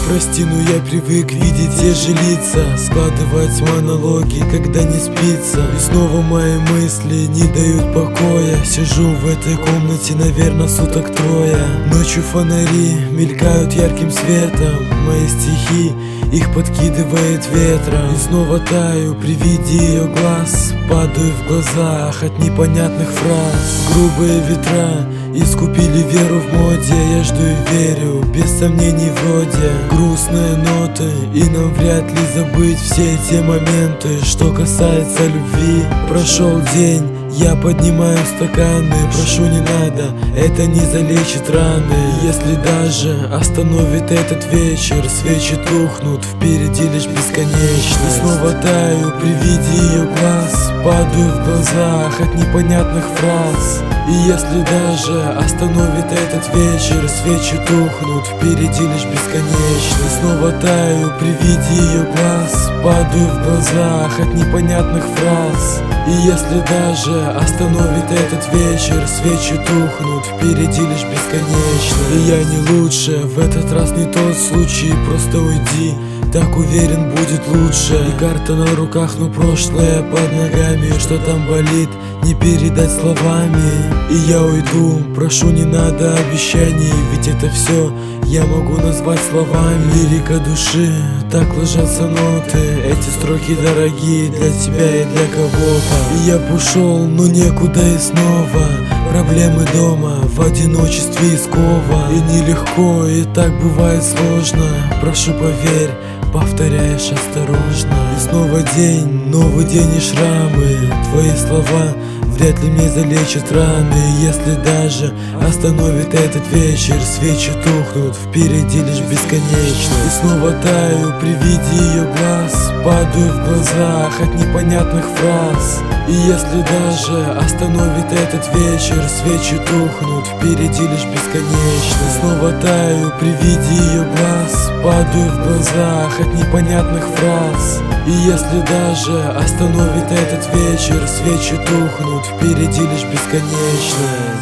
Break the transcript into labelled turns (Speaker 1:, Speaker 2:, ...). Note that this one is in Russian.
Speaker 1: Прости, но я привык видеть те же лица, складывать монологи, когда не спится. И снова мои мысли не дают покоя. Сижу в этой комнате, наверное, суток трое. Ночью фонари мелькают ярким светом. Мои стихи, их подкидывает ветром. И снова таю при виде ее глаз, падаю в глазах от непонятных фраз. Грубые ветра искупили веру в моде. Я жду и верю, без сомнений вроде. Грустные ноты, и нам вряд ли забыть все те моменты. Что касается любви, прошел день, я поднимаю стаканы. Прошу, не надо, это не залечит раны. Если даже остановит этот вечер, свечи тухнут, впереди лишь бесконечность. И снова таю при виде ее глаз, падаю в глазах от непонятных фраз. И если даже остановит этот вечер, свечи тухнут, впереди лишь бесконечность. И снова таю при виде ее глаз, падаю в глазах от непонятных фраз. И если даже остановит этот вечер, свечи тухнут, впереди лишь бесконечно. И я не лучше, в этот раз не тот случай, просто уйди, так уверен будет лучше. И карта на руках, но прошлое под ногами. Что там болит, не передать словами. И я уйду, прошу, не надо обещаний, ведь это все я могу назвать словами. Лирика души, так ложатся ноты. Эти строки дорогие для тебя и для кого-то. И я б ушел, но некуда и снова. Проблемы дома, в одиночестве и скова. И нелегко, и так бывает сложно. Прошу, поверь, повторяешь осторожно. И снова день, новый день и шрамы. Твои слова вряд ли мне залечат раны. Если даже остановит этот вечер, свечи тухнут, впереди лишь бесконечно. И снова таю при виде ее глаз, падаю в глазах от непонятных фраз. И если даже остановит этот вечер, свечи тухнут, впереди лишь бесконечно. И снова таю при виде ее глаз, падаю в глазах от непонятных фраз. И если даже остановит этот вечер, свечи тухнут, впереди лишь бесконечно.